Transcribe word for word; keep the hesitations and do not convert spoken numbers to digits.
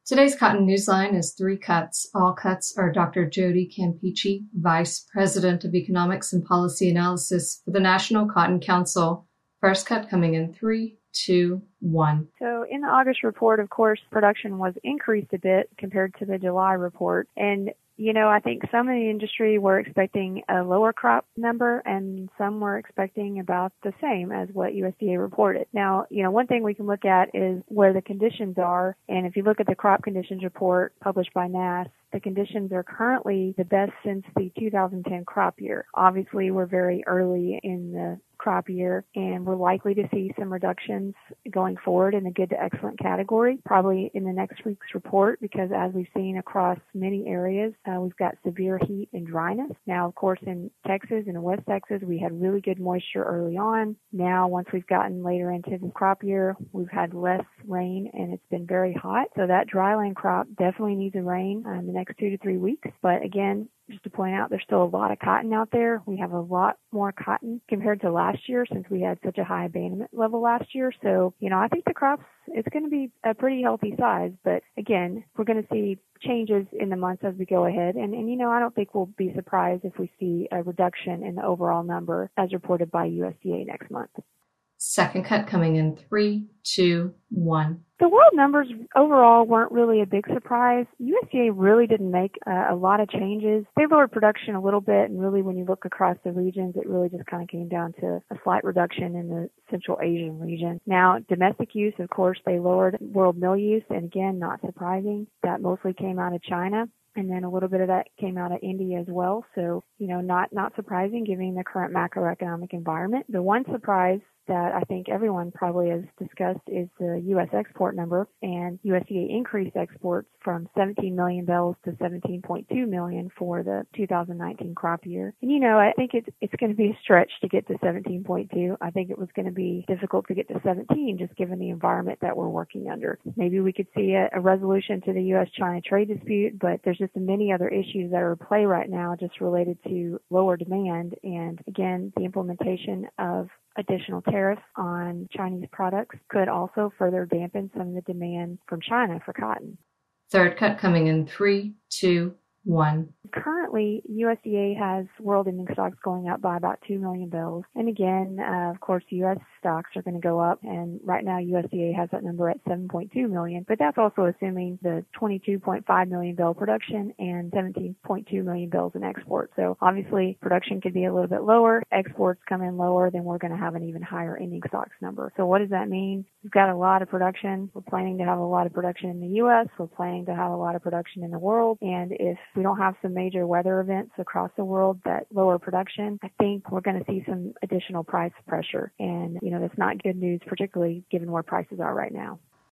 Today's Cotton Newsline is three cuts. All cuts are Doctor Jody Campeachy, Vice President of Economics and Policy Analysis for the National Cotton Council. First cut coming in three, two, one. So in the August report, of course, production was increased a bit compared to the July report. And You know, I think some in the industry were expecting a lower crop number and some were expecting about the same as what U S D A reported. Now, you know, one thing we can look at is where the conditions are. And if you look at the crop conditions report published by N A S, the conditions are currently the best since the two thousand ten crop year. Obviously, we're very early in the crop year, and we're likely to see some reductions going forward in the good to excellent category, probably in the next week's report, because as we've seen across many areas, uh, we've got severe heat and dryness. Now, of course, in Texas and in West Texas, we had really good moisture early on. Now, once we've gotten later into the crop year, we've had less rain, and it's been very hot. So that dryland crop definitely needs a rain uh, in the next two to three weeks. But again, just to point out, there's still a lot of cotton out there. We have a lot more cotton compared to last year since we had such a high abandonment level last year. So, you know, I think the crops, it's going to be a pretty healthy size. But again, we're going to see changes in the months as we go ahead. And, and, you know, I don't think we'll be surprised if we see a reduction in the overall number as reported by U S D A next month. Second cut coming in three, two, one. The world numbers overall weren't really a big surprise. U S D A really didn't make uh, a lot of changes. They lowered production a little bit, and really when you look across the regions, it really just kind of came down to a slight reduction in the Central Asian region. Now, domestic use, of course, they lowered world mill use, and again, not surprising. That mostly came out of China. And then a little bit of that came out of India as well. So, you know, not, not surprising given the current macroeconomic environment. The one surprise that I think everyone probably has discussed is the U S export number, and U S D A increased exports from seventeen million bales to seventeen point two million for the two thousand nineteen crop year. And, you know, I think it's, it's going to be a stretch to get to seventeen point two. I think it was going to be difficult to get to seventeen just given the environment that we're working under. Maybe we could see a, a resolution to the U S China trade dispute, but there's just many other issues that are at play right now just related to lower demand and, again, the implementation of additional tariffs on Chinese products could also further dampen some of the demand from China for cotton. Third cut coming in three, two, one. Currently, U S D A has world ending stocks going up by about two million bales. And again, uh, of course, U S stocks are going to go up. And right now, U S D A has that number at seven point two million. But that's also assuming the twenty-two point five million bale production and seventeen point two million bales in export. So obviously, production could be a little bit lower. Exports come in lower, then we're going to have an even higher ending stocks number. So what does that mean? We've got a lot of production. We're planning to have a lot of production in the U S. We're planning to have a lot of production in the world. And if we don't have some major weather events across the world that lower production, I think we're going to see some additional price pressure. And, you know, that's not good news, particularly given where prices are right now.